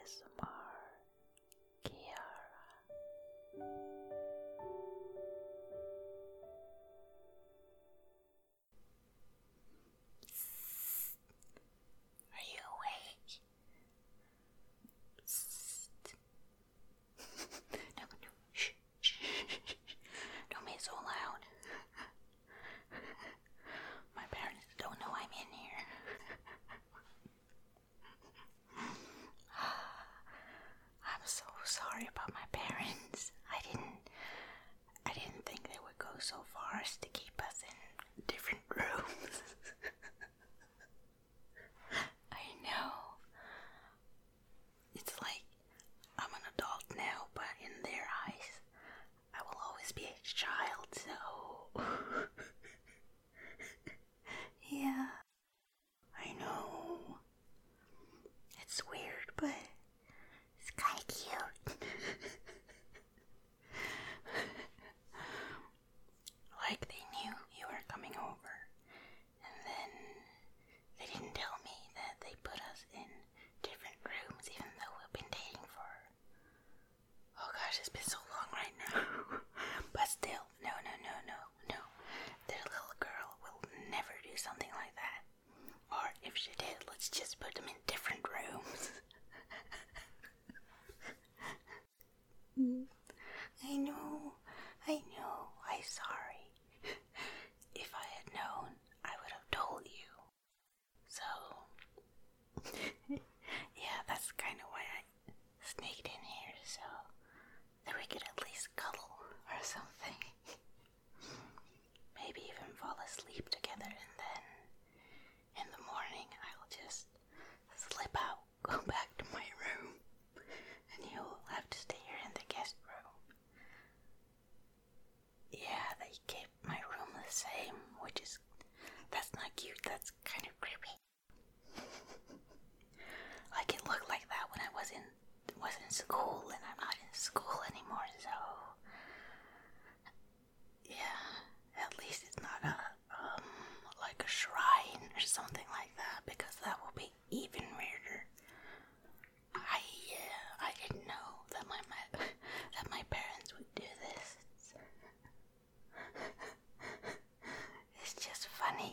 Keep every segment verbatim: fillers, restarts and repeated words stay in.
S M R Kiara. Are you awake? No, no, shh, shh, shh. Don't be so loud. My parents don't know I'm in here. I'm so sorry about my parents. I didn't I didn't think they would go so far as to keep us in different rooms. I know. It's like I'm an adult now, but in their eyes, I will always be a child, so... Yeah, I know. It's weird, but it's kind of cute. Like they knew you were coming over, and then they didn't tell me that they put us in different rooms, even though we've been dating for, oh gosh, it's been so long right now. But still, no, no, no, no, no. Their little girl will never do something like that. Or if she did, let's just put them in different rooms. I know, I know, I'm sorry. If I had known, I would have told you. So, yeah, that's kind of why I sneaked in here, so that we could at least cuddle or something. Maybe even fall asleep together, and then in the morning I'll just slip out, go back to my room, and you'll have to stay here in the guest room. Yeah, they keep my room the same, which is, that's not cute, that's kind of creepy. Like it looked like that when I was in, was in school, and I'm not in school anymore, so yeah, at least it's not a, um, like a shrine or something like that, because that will be even weirder. I, uh, I didn't know that my, my, that my parents would do this. It's just funny.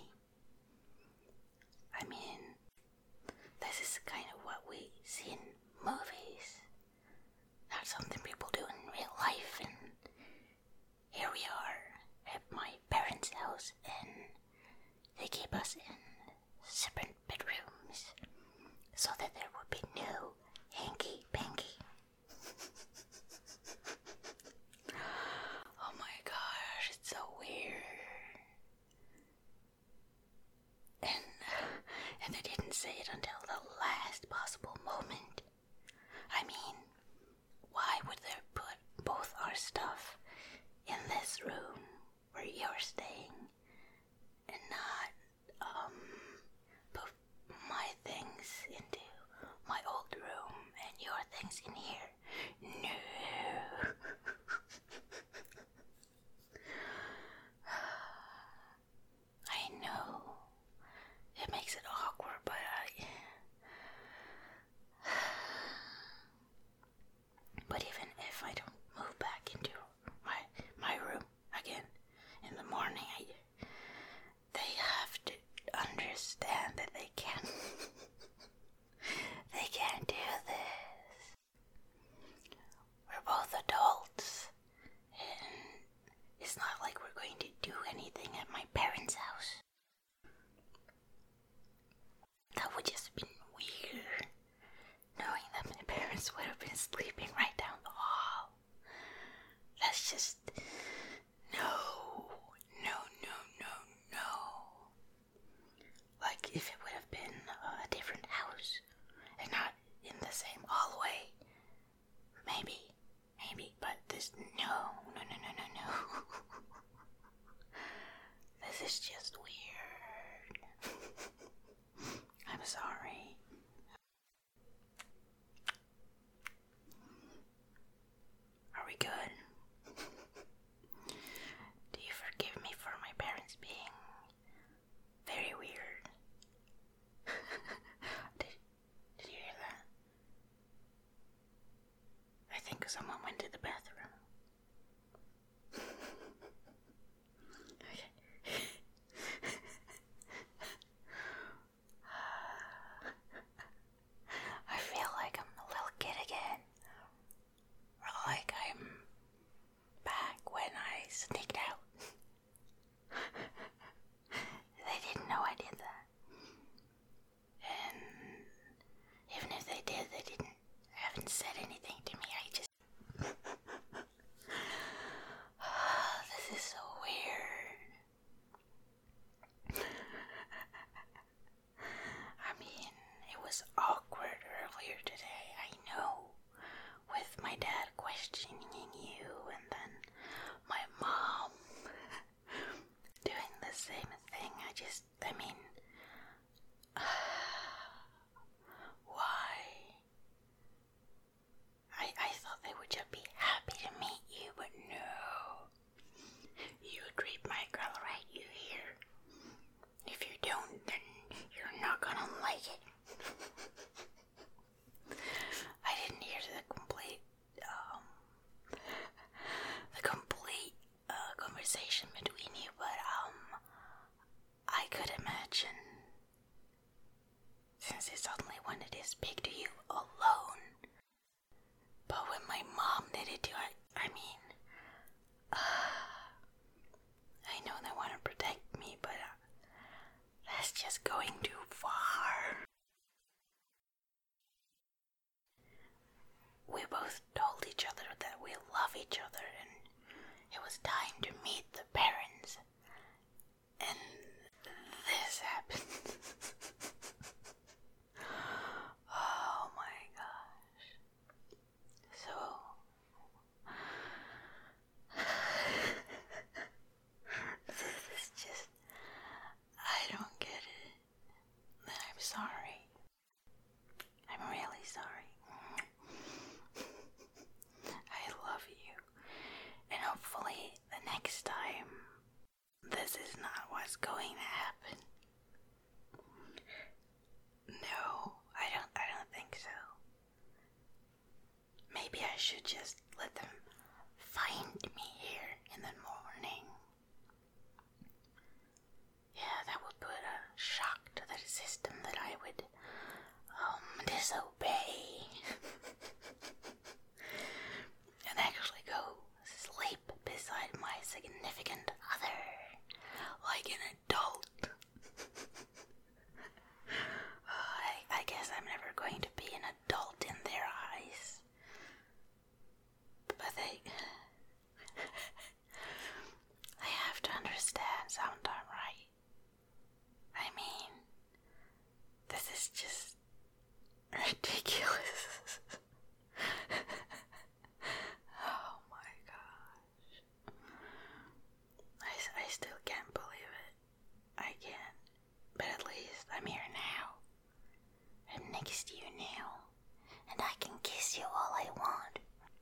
I mean, this is kind of what we see in movies. Not something people do in real life, and here we are at my parents' house, and they keep us in separate bedrooms so that there would be no hanky-panky. Oh my gosh, it's so weird. And, and they didn't say it until the last possible moment. I mean, why would they put both our stuff in this room where you're staying and not, um, put my things into my old room and your things in here? No. I know. It makes it awkward, but I... But even if I don't move back into my my room again in the morning, I, they have to understand that they can't... they can't do this. We're both adults, and it's not like we're going to do anything at my parents' house. That would just have been weird, knowing that my parents would have been sleeping right down the hall. That's just... no, no, no, no, no. Like if it would have been a different house and not in the same hallway, maybe, maybe, but this, no, no, no, no, no, no. This is just weird. I'm sorry. Are we good? Do you forgive me for my parents being very weird? did, did you hear that? someone went to the bathroom. Okay. I feel like I'm a little kid again. Or like I'm back when I sneaked out. They didn't know I did that. And even if they did, they didn't haven't said anything to me. I just this is so weird. I mean, it was awkward earlier today, I know, with my dad questioning you and then my mom doing the same thing. I just, I mean, why? I, I thought they would just be happy to meet you, but no. You treat my girl right, you hear? If you don't, then you're not gonna like it. I didn't hear the complete, um, the complete uh, conversation between you, but um, I could imagine, since he suddenly wanted to speak to you alone. But when my mom did it too, I, I mean, uh, I know they want to protect me, but uh, that's just going too far. We both told each other that we love each other and it was time to meet the parents. And this happened. Oh my gosh. So this is just, I don't get it. And I'm sorry. I'm really sorry. I love you. And hopefully the next time this is not what's going to happen. No, I don't I don't think so. Maybe I should just let them find me here in the morning. Yeah, that would put a shock to the system that I would um disobey. And actually go sleep beside my significant other like an adult. I, I guess I'm never going to be an adult in their eyes. But they... they have to understand sometime, right? I mean, this is just ridiculous. Oh my gosh. I, I still can't believe it. I can't. But at least I'm here now. I'm next to you now. And I can kiss you all I want.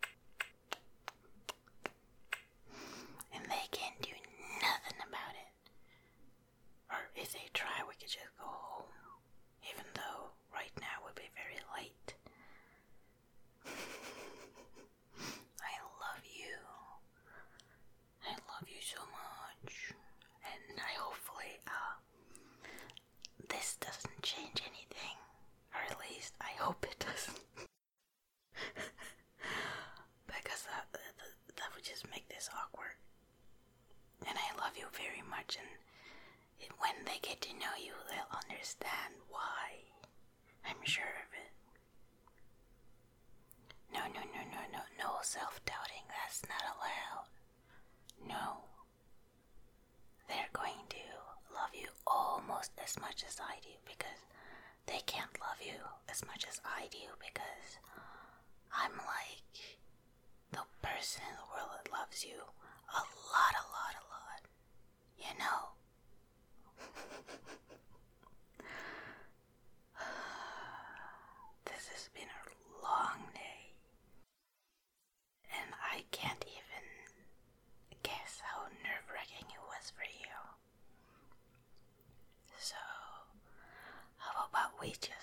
And they can't do nothing about it. Or if they try, we could just go home. Even though right now would be very late. I love you. I love you so much. And I hopefully, uh, this doesn't change anything. Or at least I hope it doesn't. Because that, that, that would just make this awkward. And I love you very much, and it, when they get to know you, they'll understand why. I'm sure of it. No, no, no, no, no, no self-doubting. That's not allowed. No. They're going to love you almost as much as I do, because they can't love you as much as I do, because I'm like the person in the world that loves you a lot, a lot, a lot. You know? This has been a long day. And I can't even guess how nerve-wracking it was for you. So, how about we just